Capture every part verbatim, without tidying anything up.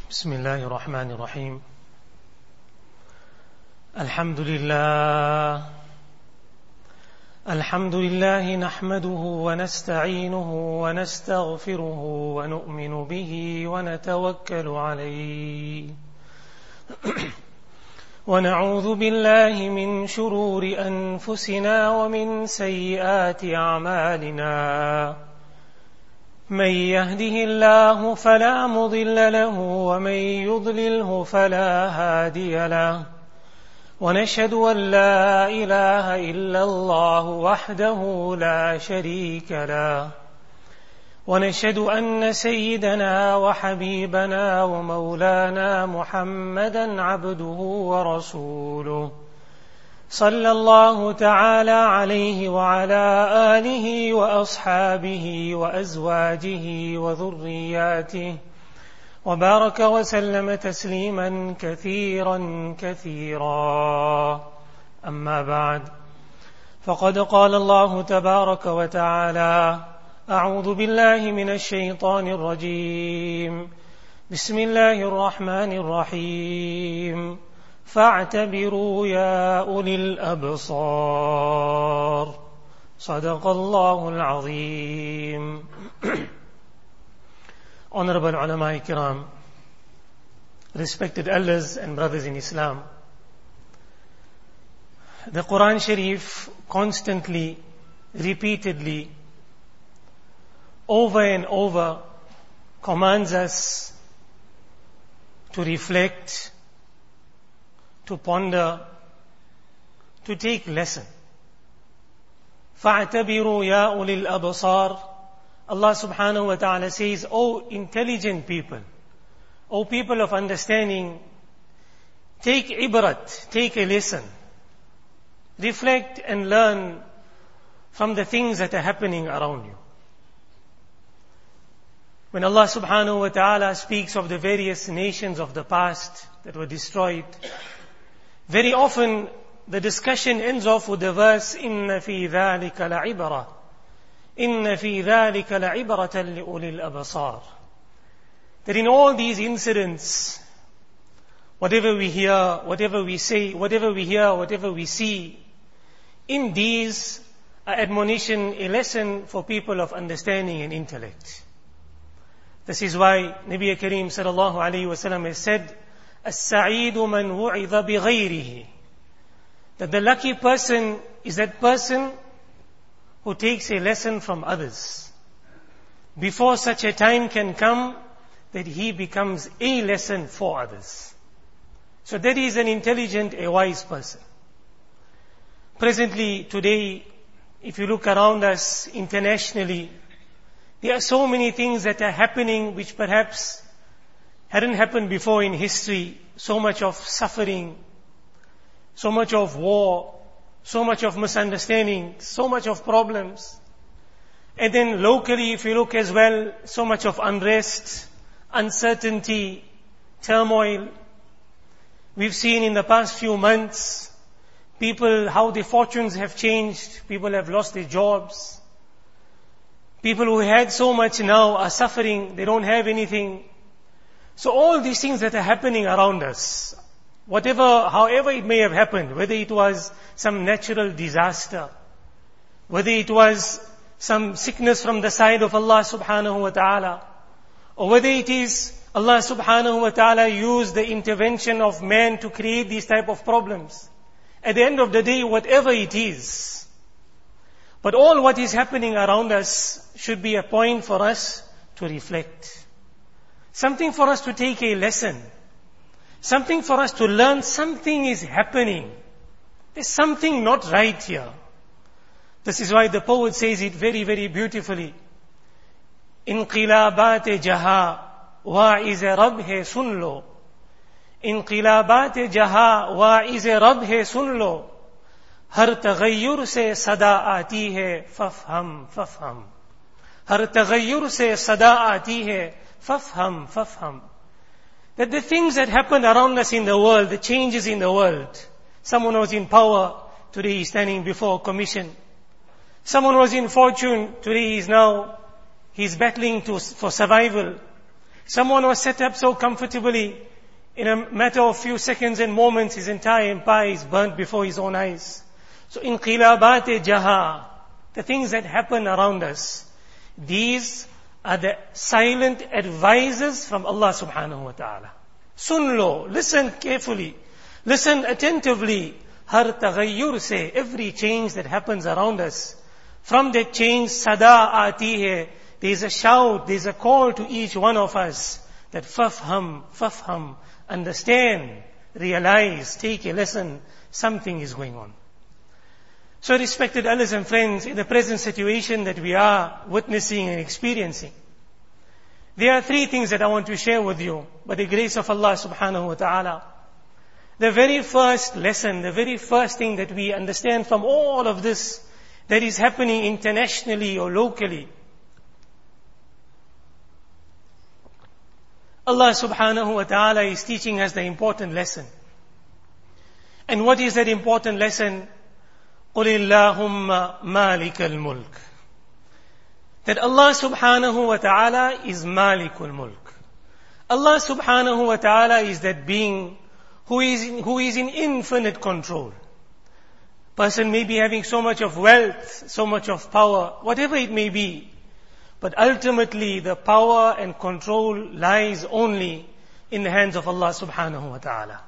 بسم الله الرحمن الرحيم الحمد لله الحمد لله نحمده ونستعينه ونستغفره ونؤمن به ونتوكل عليه ونعوذ بالله من شرور أنفسنا ومن سيئات أعمالنا من يهده الله فلا مضل له ومن يضلله فلا هادي له ونشهد أن لا إله إلا الله وحده لا شريك له ونشهد أن سيدنا وحبيبنا ومولانا محمدا عبده ورسوله صلى الله تعالى عليه وعلى آله وأصحابه وأزواجه وذرياته وبارك وسلم تسليما كثيرا كثيرا أما بعد فقد قال الله تبارك وتعالى أعوذ بالله من الشيطان الرجيم بسم الله الرحمن الرحيم فاعتبروا يا أولي الأبصار صدق الله العظيم. Honorable ulama kiram, respected elders and brothers in Islam, the Quran Sharif constantly, repeatedly, over and over commands us to reflect, to ponder, to take lesson. فَاعْتَبِرُوا يَا أُولِي الْأَبْصَارِ. Allah subhanahu wa ta'ala says, O intelligent people, O people of understanding, take ibrat, take a lesson. Reflect and learn from the things that are happening around you. When Allah subhanahu wa ta'ala speaks of the various nations of the past that were destroyed, very often the discussion ends off with the verse, إِنَّ فِي ذَلِكَ لَعِبْرَةً إِنَّ فِي ذَلِكَ لَعِبْرَةً لِأُولِي الْأَبْصَارِ. That in all these incidents, whatever we hear, whatever we say, whatever we hear, whatever we see, in these are admonition, a lesson for people of understanding and intellect. This is why Nabi Kareem sallallahu alayhi wa sallam has said, السعيد من وعظ بغيره. That the lucky person is that person who takes a lesson from others. Before such a time can come that he becomes a lesson for others. So that is an intelligent, a wise person. Presently, today, if you look around us internationally, there are so many things that are happening which perhaps hadn't happened before in history. So much of suffering, so much of war, so much of misunderstanding, so much of problems. And then locally, if you look as well, so much of unrest, uncertainty, turmoil. We've seen in the past few months, people, how their fortunes have changed. People have lost their jobs. People who had so much now are suffering. They don't have anything. So all these things that are happening around us, whatever, however it may have happened, whether it was some natural disaster, whether it was some sickness from the side of Allah subhanahu wa ta'ala, or whether it is Allah subhanahu wa ta'ala used the intervention of man to create these type of problems. At the end of the day, whatever it is, but all what is happening around us should be a point for us to reflect. Something for us to take a lesson. Something for us to learn. Something is happening. There's something not right here. This is why the poet says it very, very beautifully. انقلابات جہاں واعظ رب ہے سن لو. انقلابات جہاں واعظ رب ہے سن لو. ہر تغیر سے صدا آتی ہے فافہم فافہم. ہر تغیر سے صدا آتی ہے فافہم فافہم. That the things that happen around us in the world, the changes in the world. Someone was in power, today he's standing before a commission. Someone was in fortune, today he is now, he is battling to, for survival. Someone was set up so comfortably, in a matter of few seconds and moments, his entire empire is burnt before his own eyes. So inqilabat jaha, the things that happen around us, these are the silent advisors from Allah subhanahu wa ta'ala. Sun lo, listen carefully, listen attentively. Har taghayyur se, every change that happens around us, from that change sada aati hai, there is a shout, there is a call to each one of us that fafham, fafham, understand, realize, take a lesson, something is going on. So respected elders and friends, in the present situation that we are witnessing and experiencing, there are three things that I want to share with you, by the grace of Allah subhanahu wa ta'ala. The very first lesson, the very first thing that we understand from all of this that is happening internationally or locally, Allah subhanahu wa ta'ala is teaching us the important lesson. And what is that important lesson? قُلِ اللَّهُمَّ مَالِكَ الْمُلْكِ. That Allah subhanahu wa ta'ala is Malikul Mulk. Allah subhanahu wa ta'ala is that being who is in, who is in infinite control. Person may be having so much of wealth, so much of power, whatever it may be. But ultimately the power and control lies only in the hands of Allah subhanahu wa ta'ala.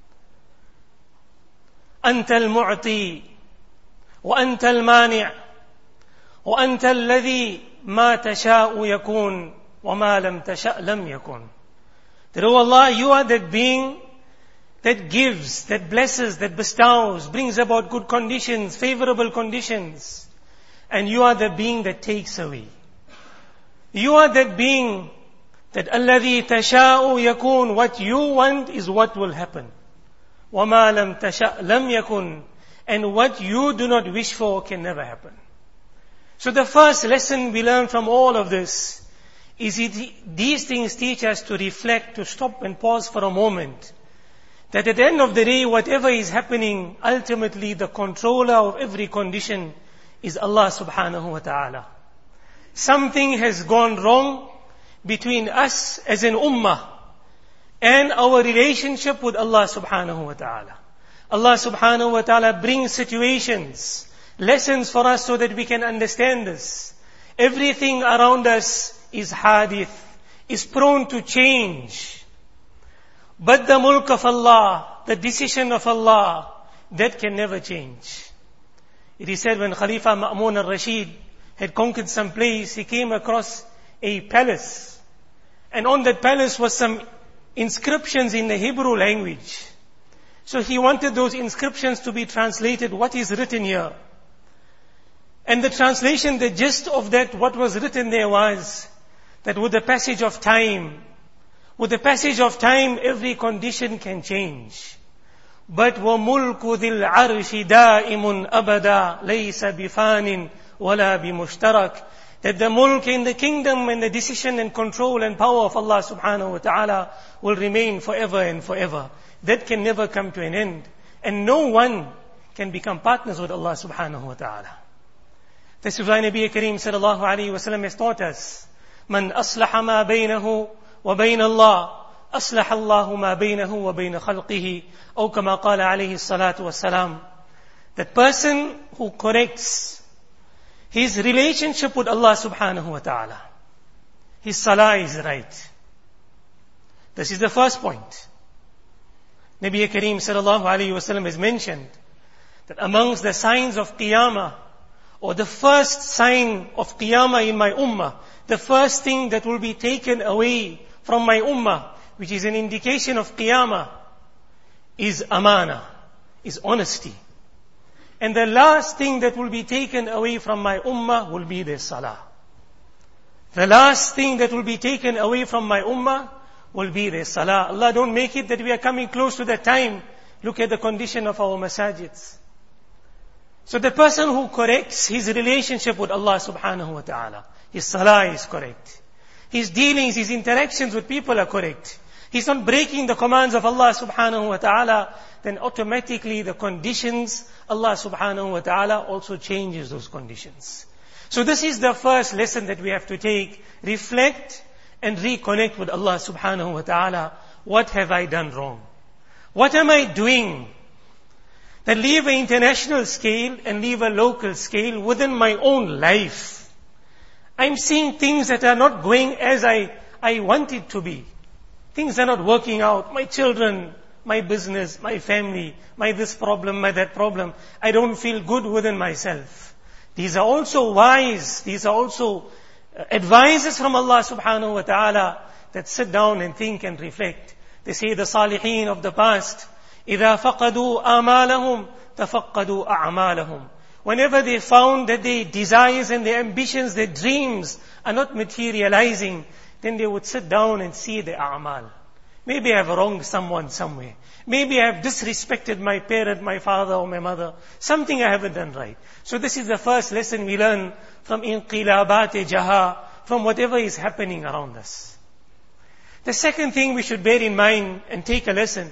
أنت المعطي وأنت المانع وأنت الذي ما تشاء يكون وما لم تشاء لم يكن. That, oh Allah, you are that being that gives, that blesses, that bestows, brings about good conditions, favorable conditions. And you are the being that takes away. You are that being that الذي تشاء يكون, what you want is what will happen. وما لم تشاء لم يكن, and what you do not wish for can never happen. So the first lesson we learn from all of this is it, these things teach us to reflect, to stop and pause for a moment. That at the end of the day, whatever is happening, ultimately the controller of every condition is Allah subhanahu wa ta'ala. Something has gone wrong between us as an ummah and our relationship with Allah subhanahu wa ta'ala. Allah subhanahu wa ta'ala brings situations, lessons for us so that we can understand this. Everything around us is hadith, is prone to change. But the mulk of Allah, the decision of Allah, that can never change. It is said when Khalifa Ma'mun al-Rashid had conquered some place, he came across a palace. And on that palace was some inscriptions in the Hebrew language. So he wanted those inscriptions to be translated, what is written here. And the translation, the gist of that, what was written there was, that with the passage of time, with the passage of time, every condition can change. But وَمُلْكُ ذِي الْعَرْشِ دَائِمٌ أَبَدًا لَيْسَ بِفَانٍ وَلَا بِمُشْتَرَكٍ. That the mulk in the kingdom and the decision and control and power of Allah subhanahu wa ta'ala will remain forever and forever. That can never come to an end. And no one can become partners with Allah subhanahu wa ta'ala. This is why Nabi Kareem sallallahu alayhi wa sallam has taught us, مَنْ أَصْلَحَ مَا بَيْنَهُ وَبَيْنَ اللَّهِ أَصْلَحَ اللَّهُ مَا بَيْنَهُ وَبَيْنَ خَلْقِهِ أو كما قال عليه الصلاة والسلام. That person who corrects his relationship with Allah subhanahu wa ta'ala, his salah is right. This is the first point. Nabi Kareem sallallahu alayhi wa sallam has mentioned that amongst the signs of Qiyamah, or the first sign of Qiyamah in my ummah, the first thing that will be taken away from my ummah, which is an indication of Qiyamah, is amana, is honesty. And the last thing that will be taken away from my ummah will be their salah. The last thing that will be taken away from my ummah will be their salah. Allah, don't make it that we are coming close to that time. Look at the condition of our masajids. So the person who corrects his relationship with Allah subhanahu wa ta'ala, his salah is correct. His dealings, his interactions with people are correct. He's not breaking the commands of Allah subhanahu wa ta'ala, then automatically the conditions, Allah subhanahu wa ta'ala also changes those conditions. So this is the first lesson that we have to take. Reflect and reconnect with Allah subhanahu wa ta'ala. What have I done wrong? What am I doing? Then leave an international scale and leave a local scale within my own life. I'm seeing things that are not going as I, I want it to be. Things are not working out. My children, my business, my family, my this problem, my that problem. I don't feel good within myself. These are also wise. These are also advices from Allah subhanahu wa ta'ala that sit down and think and reflect. They say the salihin of the past, إِذَا فَقَدُوا آمَالَهُمْ تَفَقَّدُوا أَعْمَالَهُمْ. Whenever they found that their desires and their ambitions, their dreams are not materializing, then they would sit down and see their a'mal. Maybe I have wronged someone somewhere. Maybe I have disrespected my parent, my father or my mother. Something I haven't done right. So this is the first lesson we learn from inqilabat jaha, from whatever is happening around us. The second thing we should bear in mind and take a lesson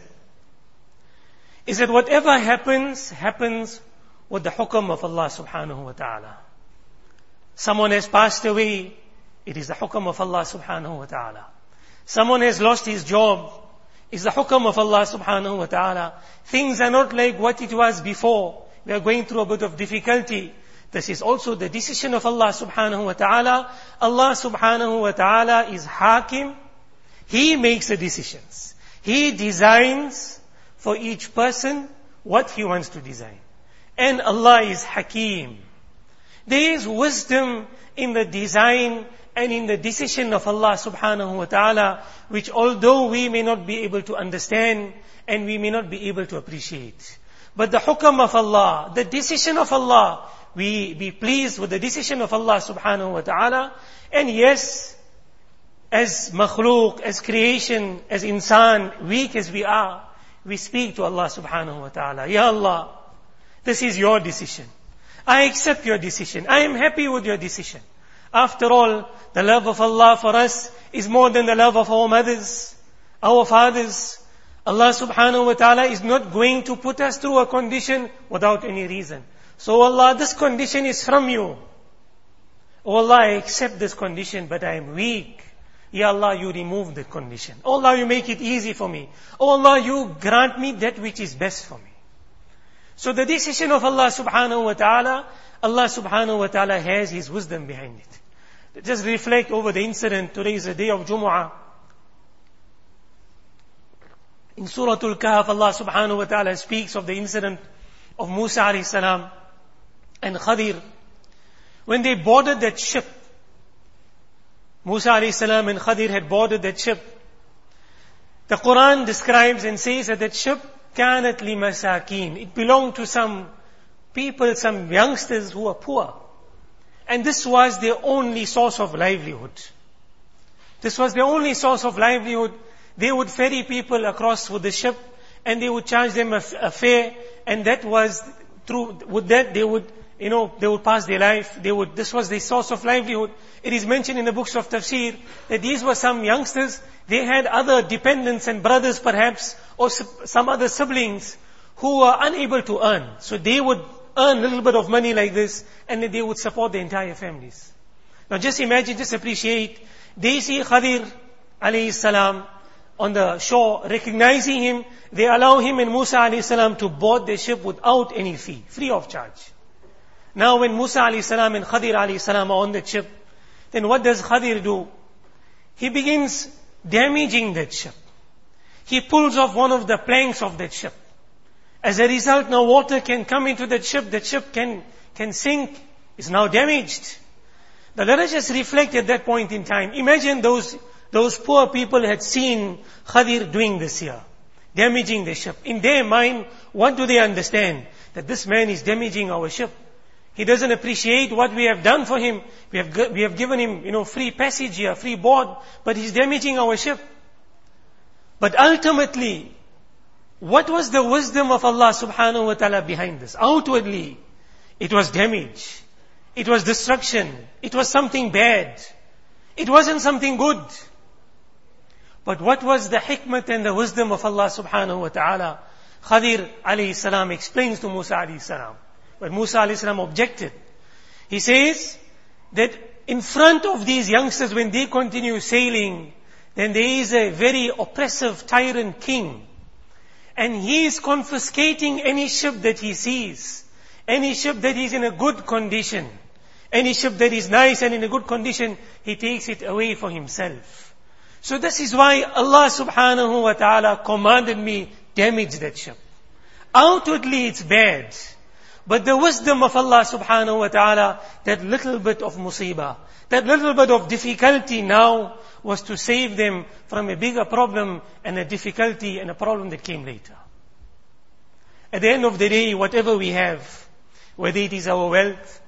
is that whatever happens, happens with the hukm of Allah subhanahu wa ta'ala. Someone has passed away, it is the hukm of Allah subhanahu wa ta'ala. Someone has lost his job, it's the hukm of Allah subhanahu wa ta'ala. Things are not like what it was before. We are going through a bit of difficulty. This is also the decision of Allah subhanahu wa ta'ala. Allah subhanahu wa ta'ala is Hakim. He makes the decisions. He designs for each person what He wants to design. And Allah is Hakim. There is wisdom in the design and in the decision of Allah subhanahu wa ta'ala, which although we may not be able to understand and we may not be able to appreciate. But the hukam of Allah, the decision of Allah, we be pleased with the decision of Allah subhanahu wa ta'ala. And yes, as makhluk, as creation, as insan, weak as we are, we speak to Allah subhanahu wa ta'ala. Ya Allah, this is your decision. I accept your decision. I am happy with your decision. After all, the love of Allah for us is more than the love of our mothers, our fathers. Allah subhanahu wa ta'ala is not going to put us through a condition without any reason. So Allah, this condition is from you. Oh Allah, I accept this condition, but I am weak. Ya Allah, you remove the condition. Oh Allah, you make it easy for me. Oh Allah, you grant me that which is best for me. So the decision of Allah subhanahu wa ta'ala, Allah subhanahu wa ta'ala has His wisdom behind it. Just reflect over the incident. Today is the day of Jumu'ah. In Surah Al-Kahf, Allah subhanahu wa ta'ala speaks of the incident of Musa alayhi salam and Khadir. When they boarded that ship, Musa alayhi salam and Khadir had boarded that ship. The Quran describes and says that that ship, كانت لمساكين. It belonged to some people, some youngsters who were poor. And this was their only source of livelihood. This was their only source of livelihood. They would ferry people across with the ship and they would charge them a, a fare, and that was through, with that they would, you know, they would pass their life. They would, this was their source of livelihood. It is mentioned in the books of tafsir that these were some youngsters. They had other dependents and brothers perhaps, or some other siblings who were unable to earn. So they would earn a little bit of money like this, and then they would support the entire families. Now just imagine, just appreciate, they see Khadir alayhi salam on the shore, recognizing him, they allow him and Musa alayhi salam to board their ship without any fee, free of charge. Now when Musa alayhi salam and Khadir alayhi salam are on the ship, then what does Khadir do? He begins damaging that ship. He pulls off one of the planks of that ship. As a result, now water can come into that ship, that ship can, can sink, is now damaged. Now let us just reflect at that point in time. Imagine those, those poor people had seen Khadir doing this here, damaging the ship. In their mind, what do they understand? That this man is damaging our ship. He doesn't appreciate what we have done for him. We have, we have given him, you know, free passage here, free board, but he's damaging our ship. But ultimately, what was the wisdom of Allah subhanahu wa ta'ala behind this? Outwardly, it was damage. It was destruction. It was something bad. It wasn't something good. But what was the hikmat and the wisdom of Allah subhanahu wa ta'ala? Khadir alayhi salam explains to Musa alayhi salam. But Musa alayhi salam objected. He says that in front of these youngsters, when they continue sailing, then there is a very oppressive tyrant king. And he is confiscating any ship that he sees. Any ship that is in a good condition. Any ship that is nice and in a good condition, he takes it away for himself. So this is why Allah subhanahu wa ta'ala commanded me, damage that ship. Outwardly it's bad. But the wisdom of Allah subhanahu wa ta'ala, that little bit of musibah, that little bit of difficulty now was to save them from a bigger problem and a difficulty and a problem that came later. At the end of the day, whatever we have, whether it is our wealth,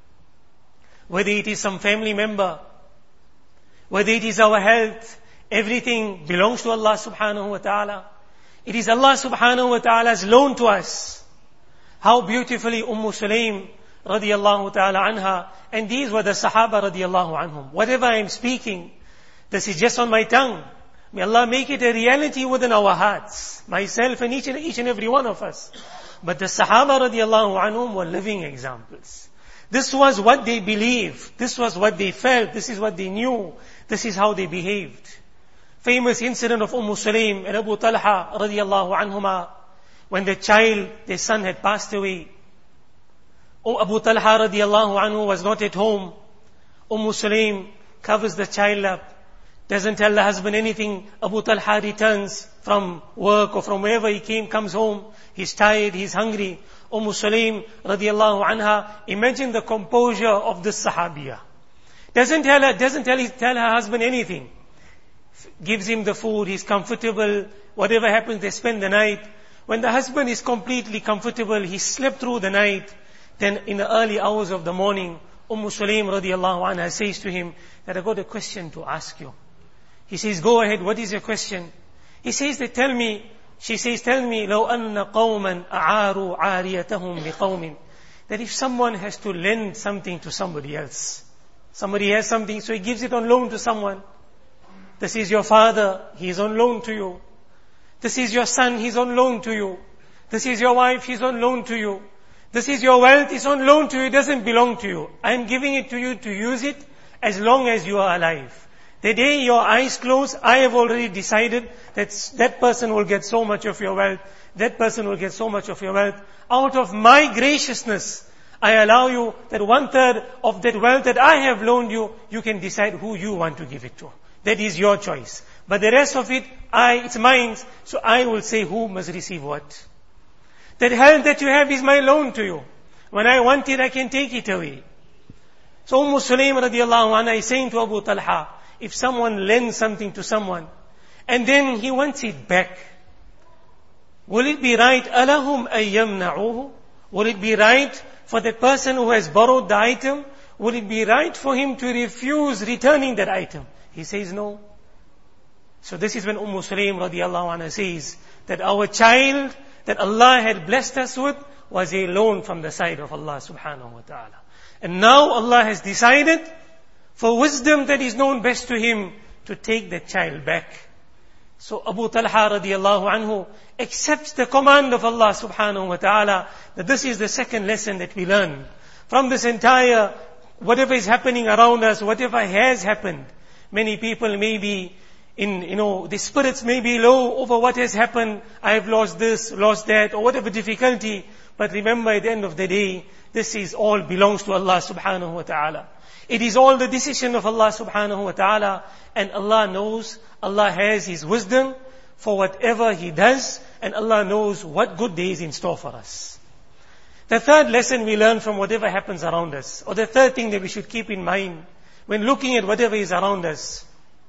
whether it is some family member, whether it is our health, everything belongs to Allah subhanahu wa ta'ala. It is Allah subhanahu wa ta'ala's loan to us. How beautifully Umm Sulaim radiyallahu ta'ala anha, and these were the Sahaba radiyallahu anhum. Whatever I am speaking, this is just on my tongue. May Allah make it a reality within our hearts. Myself and each and, each and every one of us. But the Sahaba radiyallahu anhum were living examples. This was what they believed. This was what they felt. This is what they knew. This is how they behaved. Famous incident of Umm Sulaim and Abu Talha radiyallahu anhuma. When the child, their son had passed away. Oh, Abu Talha radiyallahu anhu was not at home. Umm Sulaim covers the child up. Doesn't tell the husband anything. Abu Talha returns from work or from wherever he came, comes home. He's tired, he's hungry. Umm Sulaim radiyallahu anha, imagine the composure of this Sahabiya. Doesn't tell her, doesn't tell, tell her husband anything. Gives him the food, he's comfortable. Whatever happens, they spend the night. When the husband is completely comfortable, he slept through the night. Then in the early hours of the morning, Umm Sulaim radiyallahu anha says to him that I got a question to ask you. He says, go ahead, what is your question? He says, that tell me, she says, tell me, لو أن قوما أعاروا عاريتهم لقوم. That if someone has to lend something to somebody else, somebody has something, so he gives it on loan to someone. This is your father, he is on loan to you. This is your son, he's on loan to you. This is your wife, he's on loan to you. This is your wealth, it's on loan to you, it doesn't belong to you. I am giving it to you to use it as long as you are alive. The day your eyes close, I have already decided that that person will get so much of your wealth, that person will get so much of your wealth. Out of my graciousness, I allow you that one third of that wealth that I have loaned you, you can decide who you want to give it to. That is your choice. But the rest of it, I, it's mine, so I will say who must receive what. That health that you have is my loan to you. When I want it, I can take it away. So Umm Sulaim radiyallahu anha is saying to Abu Talha, if someone lends something to someone, and then he wants it back, will it be right? أَلَهُمْ أَن يَمْنَعُوهُ? Will it be right for the person who has borrowed the item? Will it be right for him to refuse returning that item? He says no. So this is when Umm Sulaim radiyallahu anha says that our child that Allah had blessed us with was a loan from the side of Allah subhanahu wa ta'ala. And now Allah has decided for wisdom that is known best to Him to take that child back. So Abu Talha radiyallahu anhu accepts the command of Allah subhanahu wa ta'ala that this is the second lesson that we learn. From this entire, whatever is happening around us, whatever has happened, many people may be in, you know, the spirits may be low over what has happened. I have lost this, lost that, or whatever difficulty. But remember, at the end of the day, this is all belongs to Allah subhanahu wa ta'ala. It is all the decision of Allah subhanahu wa ta'ala. And Allah knows, Allah has His wisdom for whatever He does. And Allah knows what good day is in store for us. The third lesson we learn from whatever happens around us, or the third thing that we should keep in mind when looking at whatever is around us,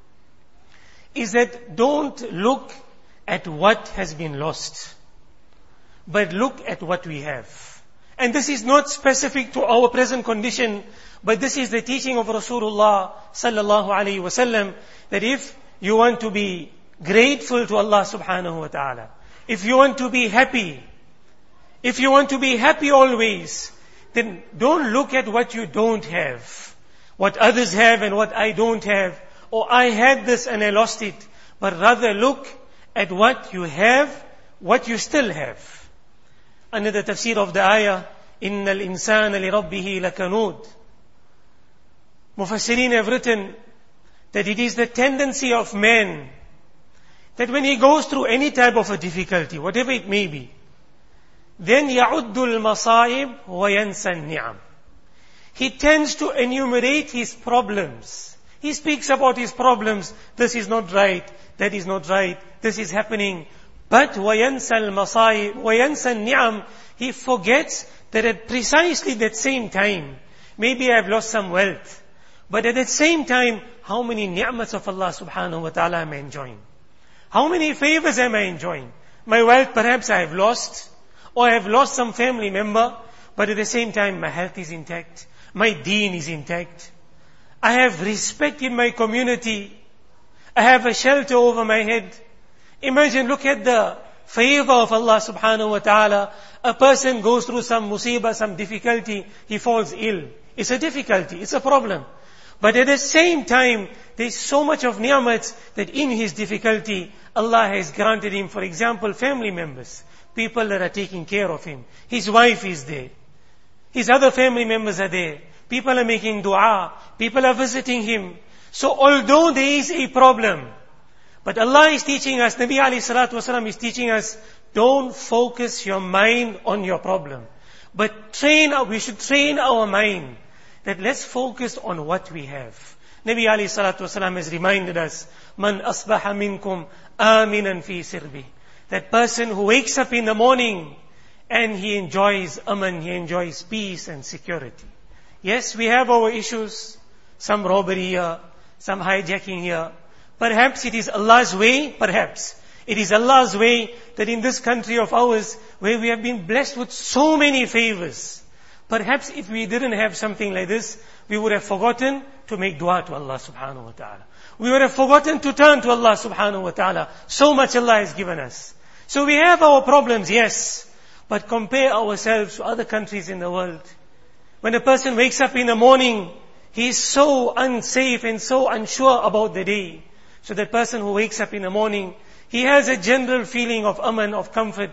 is that don't look at what has been lost, but look at what we have. And this is not specific to our present condition, but this is the teaching of Rasulullah sallallahu alaihi wasallam, that if you want to be grateful to Allah subhanahu wa ta'ala, if you want to be happy, if you want to be happy always, then don't look at what you don't have, what others have and what I don't have, or I had this and I lost it, but rather look at what you have, what you still have. Under the tafsir of the ayah, إِنَّ الْإِنسَانَ لِرَبِّهِ لَكَنُودٌ. Mufassirin have written that it is the tendency of man that when he goes through any type of a difficulty, whatever it may be, then يَعُدُّ الْمَصَائِبْ وَيَنْسَى النِّعَمْ. He tends to enumerate his problems. He speaks about his problems. This is not right. That is not right. This is happening. But وَيَنْسَى الْمَصَائِبْ وَيَنْسَى النِّعَمْ. He forgets that at precisely that same time, maybe I have lost some wealth. But at that same time, how many ni'mats of Allah subhanahu wa ta'ala am I enjoying? How many favors am I enjoying? My wealth perhaps I have lost, or I have lost some family member, but at the same time my health is intact, my deen is intact. I have respect in my community. I have a shelter over my head. Imagine, look at the favor of Allah subhanahu wa ta'ala. A person goes through some musibah, some difficulty, he falls ill. It's a difficulty, it's a problem. But at the same time, there is so much of ni'mats that in his difficulty, Allah has granted him, for example, family members, people that are taking care of him. His wife is there. His other family members are there. People are making dua. People are visiting him. So although there is a problem, but Allah is teaching us, Nabi alayhi salatu wasalam is teaching us, don't focus your mind on your problem. But train, we should train our mind that let's focus on what we have. Nabi alayhi salatu wasalam has reminded us, Man asbaha minkum aminan fi sirbi. That person who wakes up in the morning and he enjoys aman, he enjoys peace and security. Yes, we have our issues, some robbery here, some hijacking here. Perhaps it is Allah's way, perhaps. It is Allah's way that in this country of ours, where we have been blessed with so many favors, perhaps if we didn't have something like this, we would have forgotten to make dua to Allah subhanahu wa ta'ala. We would have forgotten to turn to Allah subhanahu wa ta'ala. So much Allah has given us. So we have our problems, yes. But compare ourselves to other countries in the world. When a person wakes up in the morning, he is so unsafe and so unsure about the day. So that person who wakes up in the morning, he has a general feeling of aman, of comfort.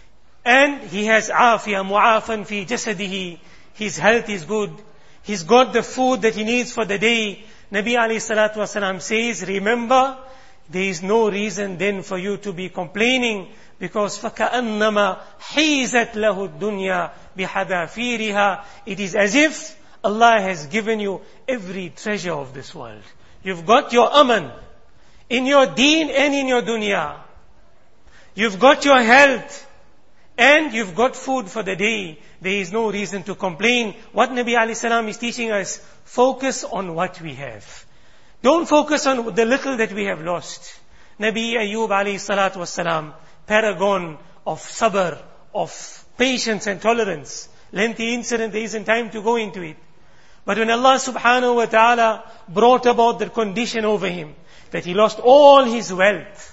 And he has afiyah, mu'afan fi jasadihi. His health is good. He's got the food that he needs for the day. Nabi alayhi salatu wasalam says, remember, there is no reason then for you to be complaining, because فَكَأَنَّمَا حِيزَتْ لَهُ الدُّنْيَا بِحَذَافِيرِهَا. It is as if Allah has given you every treasure of this world. You've got your aman in your deen and in your dunya. You've got your health and you've got food for the day. There is no reason to complain. What Nabi alayhi salam is teaching us, focus on what we have. Don't focus on the little that we have lost. Nabi Ayyub alayhi salatu wasalam, paragon of sabr, of patience and tolerance. Lengthy incident, there isn't time to go into it. But when Allah subhanahu wa ta'ala brought about the condition over him, that he lost all his wealth,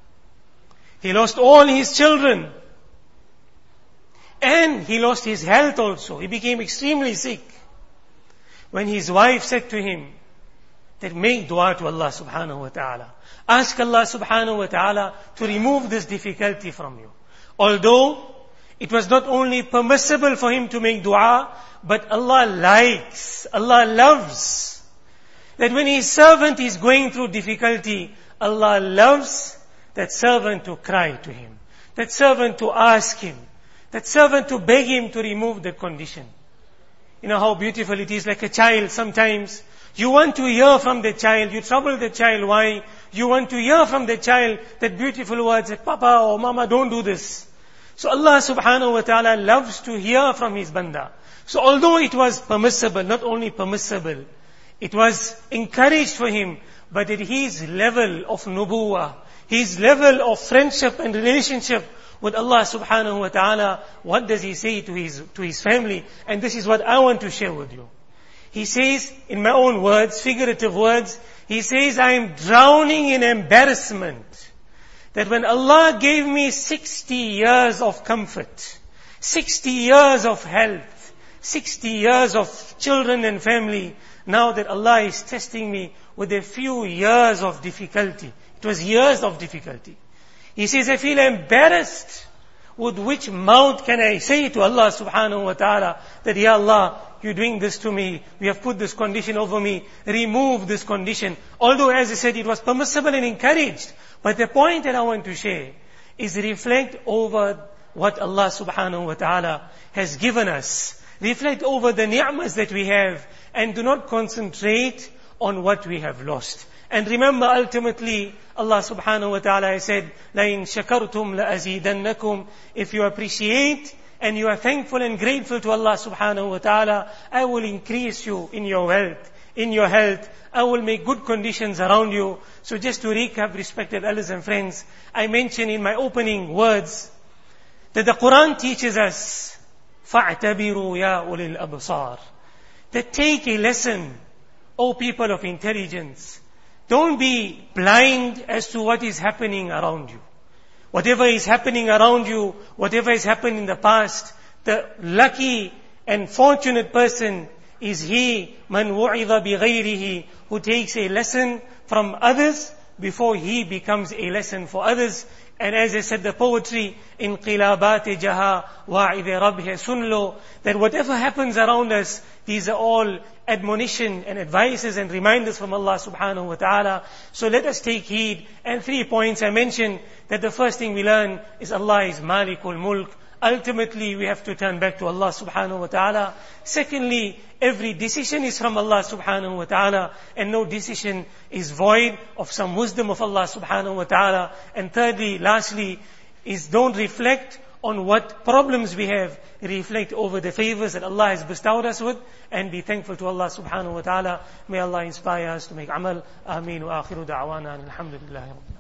he lost all his children, and he lost his health also. He became extremely sick. When his wife said to him, that make dua to Allah subhanahu wa ta'ala. Ask Allah subhanahu wa ta'ala to remove this difficulty from you. Although it was not only permissible for him to make dua, but Allah likes, Allah loves, that when His servant is going through difficulty, Allah loves that servant to cry to Him, that servant to ask Him, that servant to beg Him to remove the condition. You know how beautiful it is, like a child sometimes. You want to hear from the child, you trouble the child, why? You want to hear from the child that beautiful words, that Papa or Mama, don't do this. So Allah subhanahu wa ta'ala loves to hear from His banda. So although it was permissible, not only permissible, it was encouraged for him, but at his level of nubuwah, his level of friendship and relationship with Allah subhanahu wa ta'ala, what does he say to his, to his family? And this is what I want to share with you. He says, in my own words, figurative words, he says, I am drowning in embarrassment that when Allah gave me sixty years of comfort, sixty years of health, sixty years of children and family, now that Allah is testing me with a few years of difficulty. It was years of difficulty. He says, I feel embarrassed with which mouth can I say to Allah subhanahu wa ta'ala that, Ya Allah, you're doing this to me, we have put this condition over me, remove this condition. Although, as I said, it was permissible and encouraged. But the point that I want to share is reflect over what Allah subhanahu wa ta'ala has given us. Reflect over the ni'mas that we have, and do not concentrate on what we have lost. And remember, ultimately, Allah subhanahu wa ta'ala has said, لَإِن شَكَرْتُمْ لَأَزِيدَنَّكُمْ. If you appreciate and you are thankful and grateful to Allah subhanahu wa ta'ala, I will increase you in your wealth, in your health. I will make good conditions around you. So just to recap, respected elders and friends, I mentioned in my opening words that the Quran teaches us, فَاعْتَبِرُوا يَا أُولِي الْأَبْصَارِ, that take a lesson, O people of intelligence. Don't be blind as to what is happening around you. Whatever is happening around you, whatever has happened in the past, the lucky and fortunate person is he, man wu'idha bi ghayrihi, who takes a lesson from others before he becomes a lesson for others. And as I said, the poetry, inqilabat jaha wa'idh rabhi sunlo, that whatever happens around us, these are all admonition and advices and reminders from Allah subhanahu wa ta'ala. So let us take heed. And three points I mentioned, that the first thing we learn is Allah is Malikul Mulk. Ultimately, we have to turn back to Allah subhanahu wa ta'ala. Secondly, every decision is from Allah subhanahu wa ta'ala, and no decision is void of some wisdom of Allah subhanahu wa ta'ala. And thirdly, lastly, is don't reflect on what problems we have. Reflect over the favors that Allah has bestowed us with, and be thankful to Allah subhanahu wa ta'ala. May Allah inspire us to make amal. Ameen wa akhiru da'wana alhamdulillahi rabbil alamin.